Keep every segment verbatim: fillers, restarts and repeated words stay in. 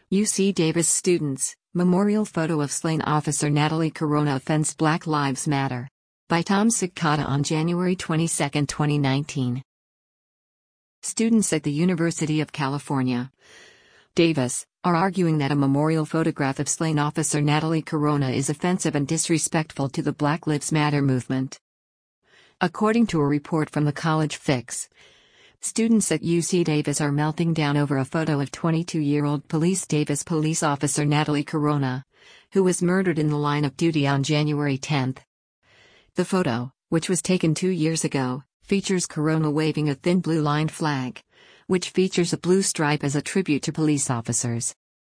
U C Davis students, memorial photo of slain officer Natalie Corona offends Black Lives Matter. By Tom Sikata on January twenty-second, twenty nineteen. Students at the University of California, Davis, are arguing that a memorial photograph of slain officer Natalie Corona is offensive and disrespectful to the Black Lives Matter movement. According to a report from the College Fix, students at U C Davis are melting down over a photo of twenty-two-year-old Police Davis police officer Natalie Corona, who was murdered in the line of duty on January tenth. The photo, which was taken two years ago, features Corona waving a thin blue-lined flag, which features a blue stripe as a tribute to police officers.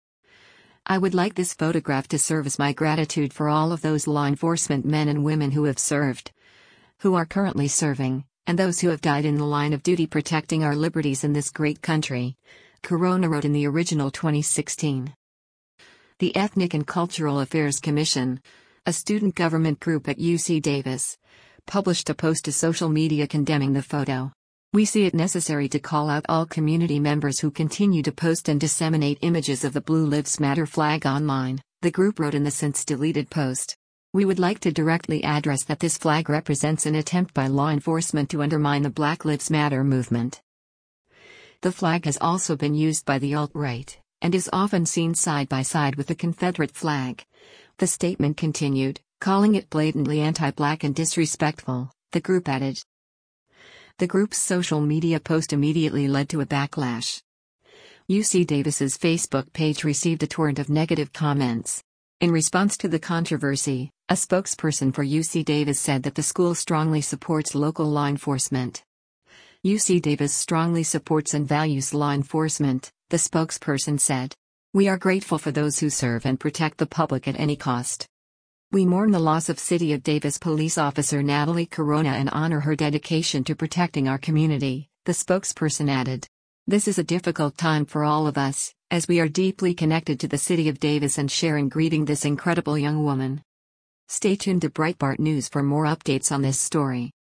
I would like this photograph to serve as my gratitude for all of those law enforcement men and women who have served, who are currently serving, and those who have died in the line of duty protecting our liberties in this great country, Corona wrote in the original twenty sixteen. The Ethnic and Cultural Affairs Commission, a student government group at U C Davis, published a post to social media condemning the photo. We see it necessary to call out all community members who continue to post and disseminate images of the Blue Lives Matter flag online, the group wrote in the since deleted post. We would like to directly address that this flag represents an attempt by law enforcement to undermine the Black Lives Matter movement. The flag has also been used by the alt-right, and is often seen side by side with the Confederate flag. The statement continued, calling it blatantly anti-black and disrespectful, the group added. The group's social media post immediately led to a backlash. U C Davis's Facebook page received a torrent of negative comments. In response to the controversy, a spokesperson for U C Davis said that the school strongly supports local law enforcement. U C Davis strongly supports and values law enforcement, the spokesperson said. We are grateful for those who serve and protect the public at any cost. We mourn the loss of City of Davis police officer Natalie Corona and honor her dedication to protecting our community, the spokesperson added. This is a difficult time for all of us, as we are deeply connected to the City of Davis and share in grieving this incredible young woman. Stay tuned to Breitbart News for more updates on this story.